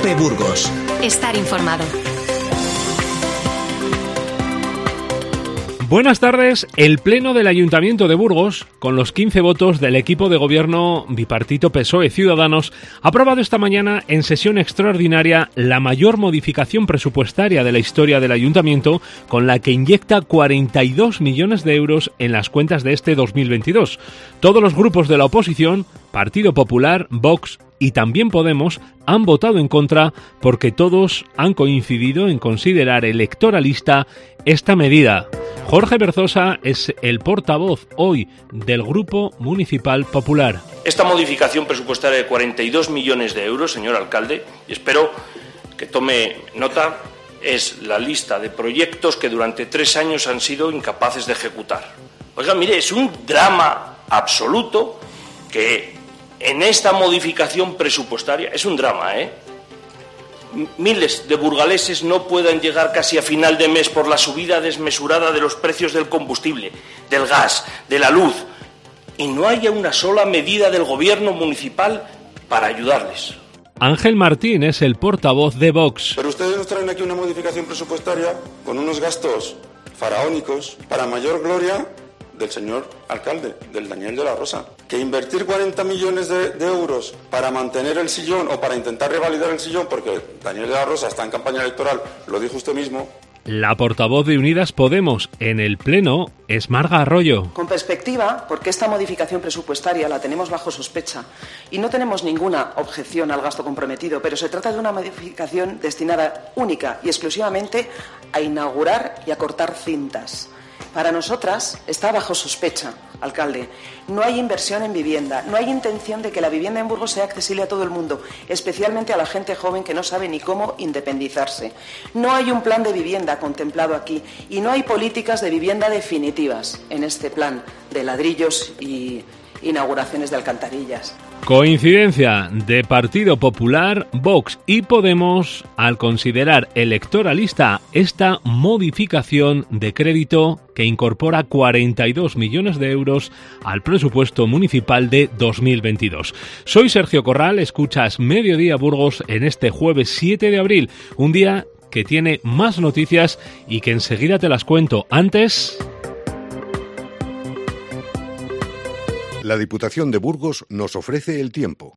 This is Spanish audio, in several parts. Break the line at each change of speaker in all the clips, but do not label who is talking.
COPE Burgos.
Estar informado.
Buenas tardes. El Pleno del Ayuntamiento de Burgos, con los 15 votos del equipo de gobierno bipartito PSOE-Ciudadanos, ha aprobado esta mañana en sesión extraordinaria la mayor modificación presupuestaria de la historia del Ayuntamiento, con la que inyecta 42 millones de euros en las cuentas de este 2022. Todos los grupos de la oposición, Partido Popular, Vox y también Podemos, han votado en contra porque todos han coincidido en considerar electoralista esta medida. Jorge Berzosa es el portavoz hoy del Grupo Municipal Popular.
Esta modificación presupuestaria de 42 millones de euros, señor alcalde, y espero que tome nota, es la lista de proyectos que durante 3 años han sido incapaces de ejecutar. Oiga, mire, es un drama absoluto que en esta modificación presupuestaria, es un drama, miles de burgaleses no puedan llegar casi a final de mes por la subida desmesurada de los precios del combustible, del gas, de la luz, y no haya una sola medida del gobierno municipal para ayudarles.
Ángel Martín es el portavoz de Vox.
Pero ustedes nos traen aquí una modificación presupuestaria con unos gastos faraónicos para mayor gloria del señor alcalde, del Daniel de la Rosa. Que invertir 40 millones de euros para mantener el sillón o para intentar revalidar el sillón, porque Daniel de la Rosa está en campaña electoral, lo dijo usted mismo.
La portavoz de Unidas Podemos en el Pleno es Marga Arroyo.
Con perspectiva, porque esta modificación presupuestaria la tenemos bajo sospecha y no tenemos ninguna objeción al gasto comprometido, pero se trata de una modificación destinada única y exclusivamente a inaugurar y a cortar cintas. Para nosotras está bajo sospecha, alcalde. No hay inversión en vivienda, no hay intención de que la vivienda en Burgos sea accesible a todo el mundo, especialmente a la gente joven que no sabe ni cómo independizarse. No hay un plan de vivienda contemplado aquí y no hay políticas de vivienda definitivas en este plan de ladrillos y inauguraciones de alcantarillas.
Coincidencia de Partido Popular, Vox y Podemos al considerar electoralista esta modificación de crédito que incorpora 42 millones de euros al presupuesto municipal de 2022. Soy Sergio Corral, escuchas Mediodía Burgos en este jueves 7 de abril, un día que tiene más noticias y que enseguida te las cuento. Antes...
La Diputación de Burgos nos ofrece el tiempo.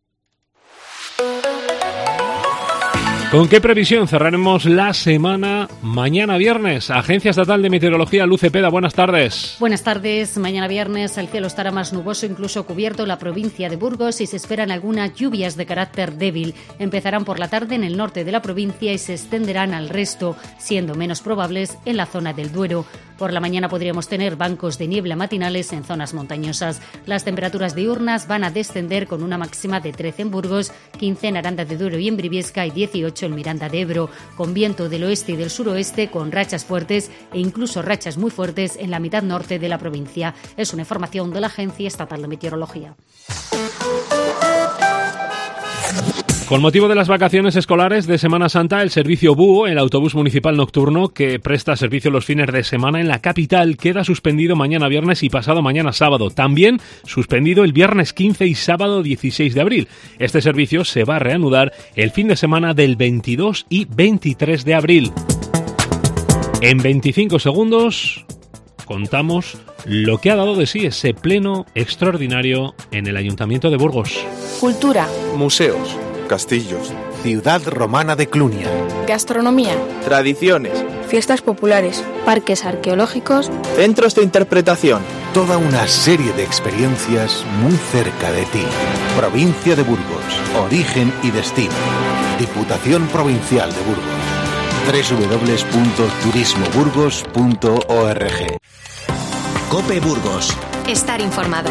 ¿Con qué previsión cerraremos la semana mañana viernes? Agencia Estatal de Meteorología, Luz Cepeda, buenas tardes.
Buenas tardes. Mañana viernes el cielo estará más nuboso, incluso cubierto en la provincia de Burgos, y se esperan algunas lluvias de carácter débil. Empezarán por la tarde en el norte de la provincia y se extenderán al resto, siendo menos probables en la zona del Duero. Por la mañana podríamos tener bancos de niebla matinales en zonas montañosas. Las temperaturas diurnas van a descender con una máxima de 13 en Burgos, 15 en Aranda de Duero y en Briviesca y 18 en Miranda de Ebro, con viento del oeste y del suroeste, con rachas fuertes e incluso rachas muy fuertes en la mitad norte de la provincia. Es una información de la Agencia Estatal de Meteorología.
Con motivo de las vacaciones escolares de Semana Santa, el servicio BUO, el autobús municipal nocturno que presta servicio los fines de semana en la capital, queda suspendido mañana viernes y pasado mañana sábado. También suspendido el viernes 15 y sábado 16 de abril. Este servicio se va a reanudar el fin de semana del 22 y 23 de abril. En 25 segundos contamos lo que ha dado de sí ese pleno extraordinario en el Ayuntamiento de Burgos.
Cultura.
Museos. Castillos.
Ciudad romana de Clunia.
Gastronomía.
Tradiciones.
Fiestas populares. Parques arqueológicos.
Centros de interpretación.
Toda una serie de experiencias muy cerca de ti. Provincia de Burgos. Origen y destino. Diputación Provincial de Burgos. www.turismoburgos.org. COPE Burgos.
Estar informado.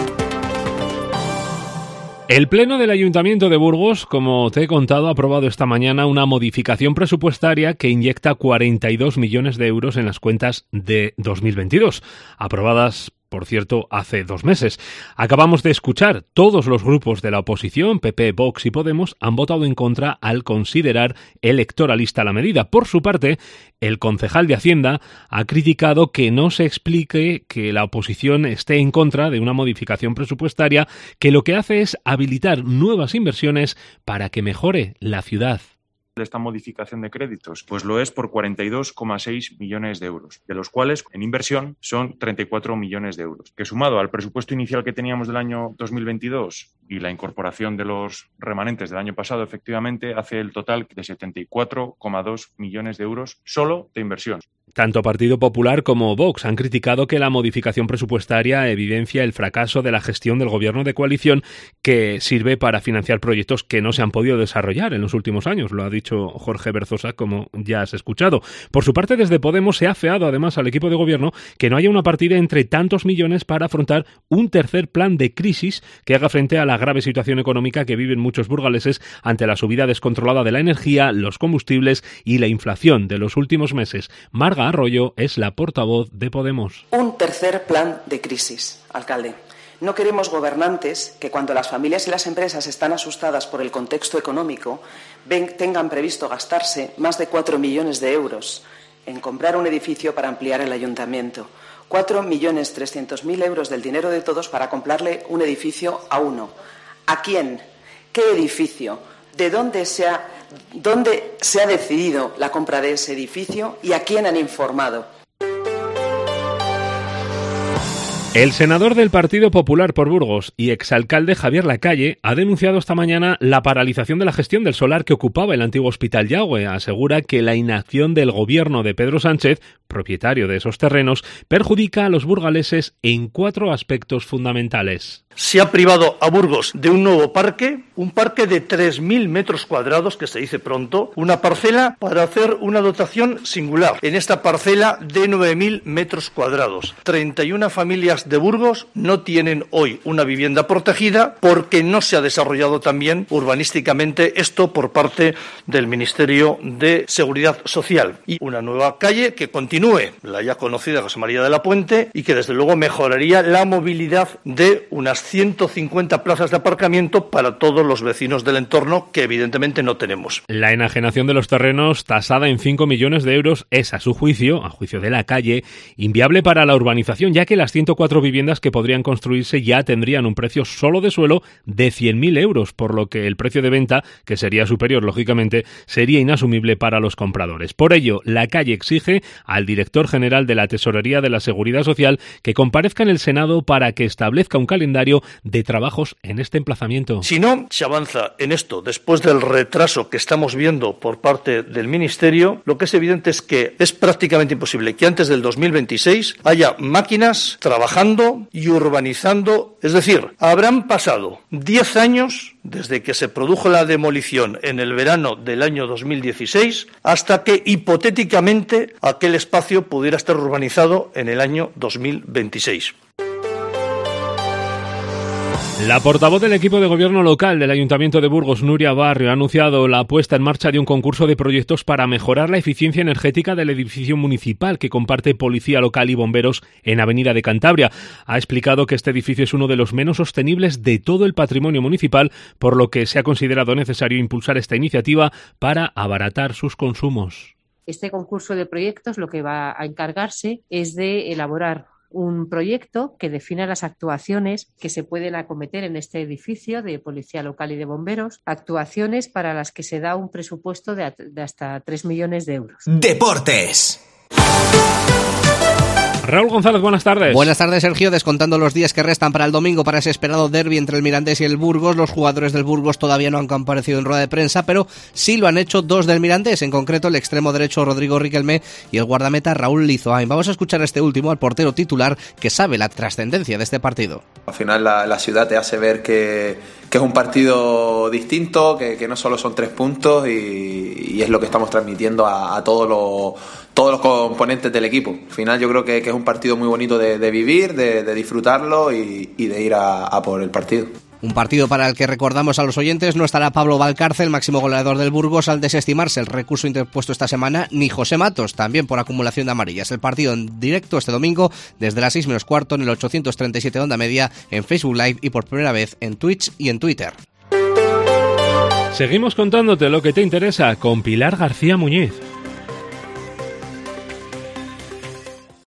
El Pleno del Ayuntamiento de Burgos, como te he contado, ha aprobado esta mañana una modificación presupuestaria que inyecta 42 millones de euros en las cuentas de 2022, aprobadas, por cierto, hace 2 meses. Acabamos de escuchar, todos los grupos de la oposición, PP, Vox y Podemos, han votado en contra al considerar electoralista la medida. Por su parte, el concejal de Hacienda ha criticado que no se explique que la oposición esté en contra de una modificación presupuestaria que lo que hace es habilitar nuevas inversiones para que mejore la ciudad.
Esta modificación de créditos, pues lo es por 42,6 millones de euros, de los cuales en inversión son 34 millones de euros, que sumado al presupuesto inicial que teníamos del año 2022 y la incorporación de los remanentes del año pasado, efectivamente, hace el total de 74,2 millones de euros solo de inversión.
Tanto Partido Popular como Vox han criticado que la modificación presupuestaria evidencia el fracaso de la gestión del gobierno de coalición, que sirve para financiar proyectos que no se han podido desarrollar en los últimos años, lo ha dicho Jorge Berzosa, como ya has escuchado. Por su parte, desde Podemos se ha afeado además al equipo de gobierno que no haya una partida entre tantos millones para afrontar un tercer plan de crisis que haga frente a la grave situación económica que viven muchos burgaleses ante la subida descontrolada de la energía, los combustibles y la inflación de los últimos meses. Marga Arroyo es la portavoz de Podemos.
Un tercer plan de crisis, alcalde. No queremos gobernantes que, cuando las familias y las empresas están asustadas por el contexto económico, tengan previsto gastarse más de 4 millones de euros en comprar un edificio para ampliar el ayuntamiento. 4.300.000 euros del dinero de todos para comprarle un edificio a uno. ¿A quién? ¿Qué edificio? ¿De dónde se ha decidido la compra de ese edificio y a quién han informado?
El senador del Partido Popular por Burgos y exalcalde Javier Lacalle ha denunciado esta mañana la paralización de la gestión del solar que ocupaba el antiguo Hospital Yagüe. Asegura que la inacción del gobierno de Pedro Sánchez, propietario de esos terrenos, perjudica a los burgaleses en 4 aspectos fundamentales.
Se ha privado a Burgos de un nuevo parque, un parque de 3.000 metros cuadrados, que se dice pronto, una parcela para hacer una dotación singular. En esta parcela de 9.000 metros cuadrados, 31 familias de Burgos no tienen hoy una vivienda protegida porque no se ha desarrollado también urbanísticamente esto por parte del Ministerio de Seguridad Social. Y una nueva calle que continúe, la ya conocida José María de la Puente, y que desde luego mejoraría la movilidad de unas 150 plazas de aparcamiento para todos los vecinos del entorno, que evidentemente no tenemos.
La enajenación de los terrenos, tasada en 5 millones de euros, es, a juicio de Lacalle, inviable para la urbanización, ya que las 104 viviendas que podrían construirse ya tendrían un precio solo de suelo de 100.000 euros, por lo que el precio de venta, que sería superior lógicamente, sería inasumible para los compradores. Por ello, Lacalle exige al director general de la Tesorería de la Seguridad Social que comparezca en el Senado para que establezca un calendario de trabajos en este emplazamiento.
Si no se avanza en esto después del retraso que estamos viendo por parte del Ministerio, lo que es evidente es que es prácticamente imposible que antes del 2026 haya máquinas trabajando y urbanizando. Es decir, habrán pasado 10 años desde que se produjo la demolición en el verano del año 2016 hasta que hipotéticamente aquel espacio pudiera estar urbanizado en el año 2026.
La portavoz del equipo de gobierno local del Ayuntamiento de Burgos, Nuria Barrio, ha anunciado la puesta en marcha de un concurso de proyectos para mejorar la eficiencia energética del edificio municipal que comparte Policía Local y Bomberos en Avenida de Cantabria. Ha explicado que este edificio es uno de los menos sostenibles de todo el patrimonio municipal, por lo que se ha considerado necesario impulsar esta iniciativa para abaratar sus consumos.
Este concurso de proyectos lo que va a encargarse es de elaborar un proyecto que defina las actuaciones que se pueden acometer en este edificio de Policía Local y de Bomberos, actuaciones para las que se da un presupuesto de hasta 3 millones de euros.
Deportes.
Raúl González, buenas tardes.
Buenas tardes, Sergio. Descontando los días que restan para el domingo para ese esperado derbi entre el Mirandés y el Burgos, los jugadores del Burgos todavía no han comparecido en rueda de prensa, pero sí lo han hecho 2 del Mirandés, en concreto el extremo derecho Rodrigo Riquelme y el guardameta Raúl Lizoain. Vamos a escuchar a este último, al portero titular, que sabe la trascendencia de este partido.
Al final la ciudad te hace ver que es un partido distinto, que no solo son 3 puntos y es lo que estamos transmitiendo a todos los componentes del equipo. Al final yo creo que es un partido muy bonito de vivir, de disfrutarlo y de ir a por el partido.
Un partido para el que, recordamos a los oyentes, no estará Pablo Valcarce, el máximo goleador del Burgos, al desestimarse el recurso interpuesto esta semana, ni José Matos, también por acumulación de amarillas. El partido en directo este domingo desde las 6 menos cuarto en el 837 Onda Media, en Facebook Live y por primera vez en Twitch y en Twitter.
Seguimos contándote lo que te interesa con Pilar García Muñiz.